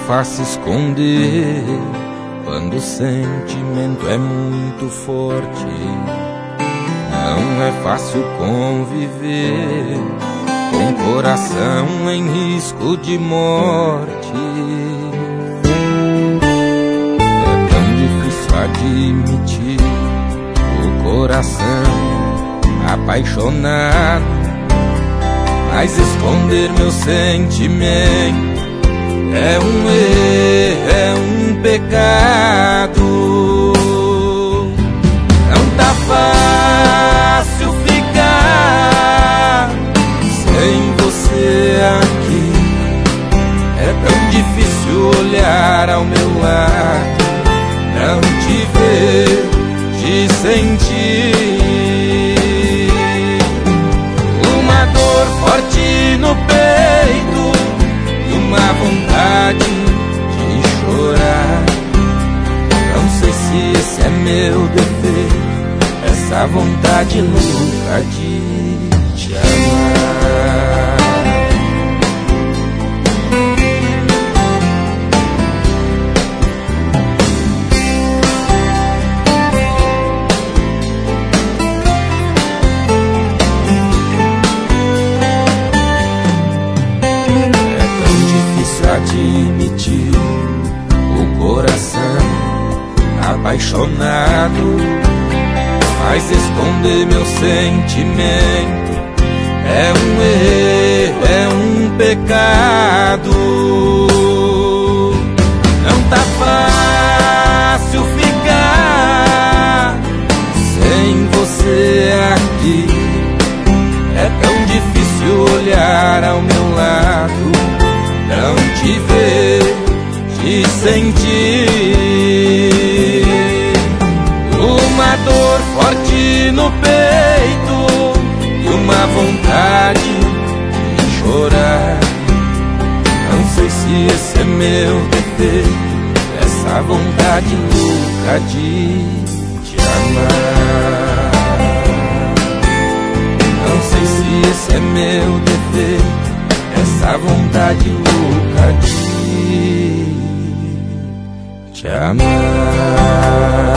fácil esconder quando o sentimento é muito forte. Não é fácil conviver com o coração em risco de morte. É tão difícil admitir o coração apaixonado, mas esconder meu sentimento é um erro, é um pecado. Não tá fácil ficar sem você aqui. É tão difícil olhar ao meu lado, não te ver, te sentir. Uma dor forte no peito e uma vontade de chorar. Não sei se esse é meu defeito, essa vontade louca de te amar. Admitir o coração apaixonado, mas esconder meu sentimento é um erro, é um pecado. Não tá fácil ficar sem você aqui. É tão difícil olhar ao meu lado, não te ver, te sentir. Uma dor forte no peito e uma vontade de chorar. Não sei se esse é meu defeito, essa vontade louca de te amar. Não sei se esse é meu defeito, essa vontade louca de te amar.